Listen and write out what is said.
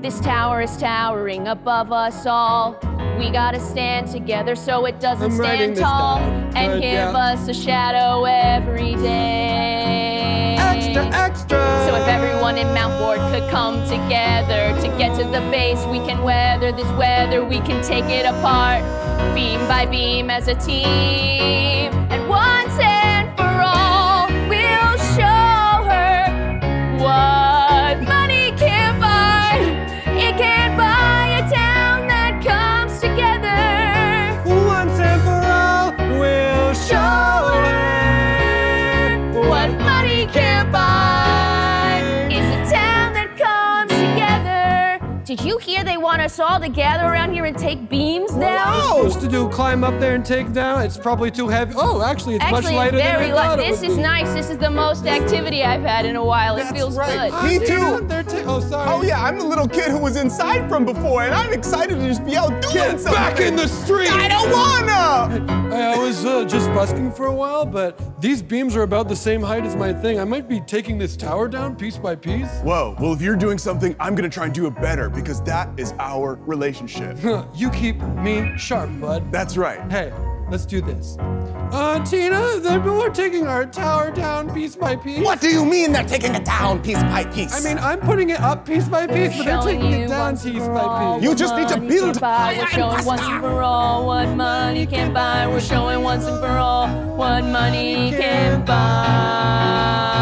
This tower is towering above us all. We gotta stand together so it doesn't stand tall. And give us a shadow every day. Extra, extra! So if everyone in Mount Ward could come together to get to the base, we can weather this weather, we can take it apart, beam by beam as a team. And once and for all, we'll show her what money can't buy. It can't buy a town that comes together. Once and for all, we'll show her what money can't buy is a town that comes together. Did you hear they want us all to gather around here and take beams down? What we're supposed to do, climb up there and take down? It's probably too heavy. Oh, actually, it's much lighter than I thought it This would is be. nice. This is the most activity I've had in a while. It feels good. Me too. Oh, sorry. Oh yeah, I'm the little kid who was inside from before, and I'm excited to just be out doing Get something. back in the street! I don't wanna! I was just busking for a while, but these beams are about the same height as my thing. I might be taking this tower down piece by piece. Whoa, well if you're doing something, I'm gonna try and do it better because that is our relationship. You keep me sharp, bud. That's right. Hey, let's do this. Tina, we're taking our tower down piece by piece. What do you mean they're taking it down piece by piece? I mean, I'm putting it up piece by piece, but they're taking it down piece by piece. You just need to build. We're showing once and for all what money can buy. We're showing once and for all what money can buy.